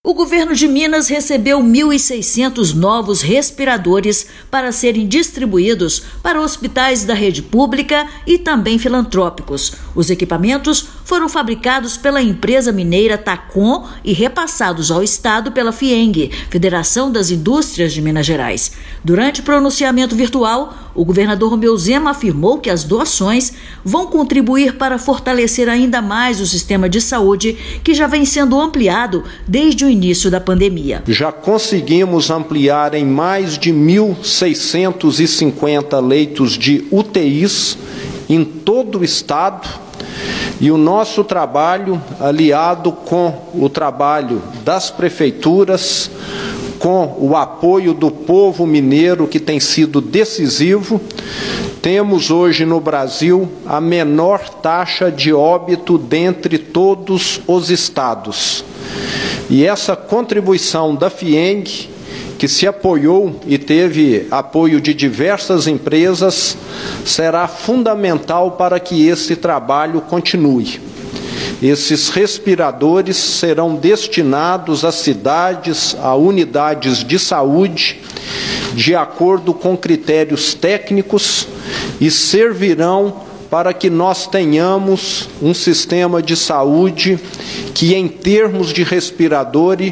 O governo de Minas recebeu 1.600 novos respiradores para serem distribuídos para hospitais da rede pública e também filantrópicos. Os equipamentos foram fabricados pela empresa mineira Tacom e repassados ao Estado pela FIENG, Federação das Indústrias de Minas Gerais. Durante o pronunciamento virtual, o governador Romeu Zema afirmou que as doações vão contribuir para fortalecer ainda mais o sistema de saúde, que já vem sendo ampliado desde o início da pandemia. Já conseguimos ampliar em mais de 1.650 leitos de UTIs em todo o estado, e o nosso trabalho, aliado com o trabalho das prefeituras, com o apoio do povo mineiro, que tem sido decisivo, temos hoje no Brasil a menor taxa de óbito dentre todos os estados. E essa contribuição da FIENG, que se apoiou e teve apoio de diversas empresas, será fundamental para que esse trabalho continue. Esses respiradores serão destinados às cidades, a unidades de saúde, de acordo com critérios técnicos, e servirão para que nós tenhamos um sistema de saúde que, em termos de respiradores,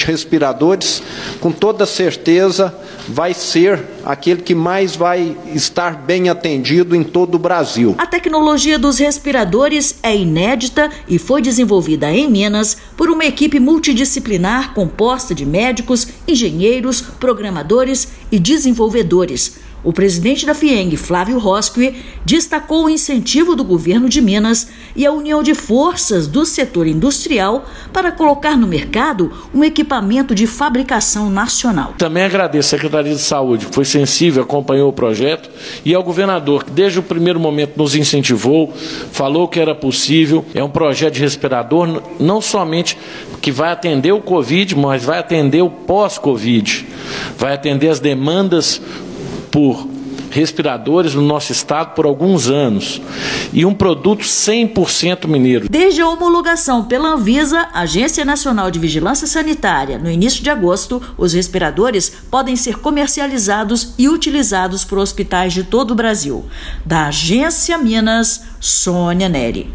com toda certeza, vai ser aquele que mais vai estar bem atendido em todo o Brasil. A tecnologia dos respiradores é inédita e foi desenvolvida em Minas por uma equipe multidisciplinar composta de médicos, engenheiros, programadores e desenvolvedores. O presidente da FIENG, Flávio Rosqui, destacou o incentivo do governo de Minas e a união de forças do setor industrial para colocar no mercado um equipamento de fabricação nacional. Também agradeço à Secretaria de Saúde, que foi sensível, acompanhou o projeto, e ao governador, que desde o primeiro momento nos incentivou, falou que era possível. É um projeto de respirador não somente que vai atender o Covid, mas vai atender o pós-Covid, vai atender as demandas por respiradores no nosso estado por alguns anos, e um produto 100% mineiro. Desde a homologação pela Anvisa, Agência Nacional de Vigilância Sanitária, no início de agosto, os respiradores podem ser comercializados e utilizados por hospitais de todo o Brasil. Da Agência Minas, Sônia Neri.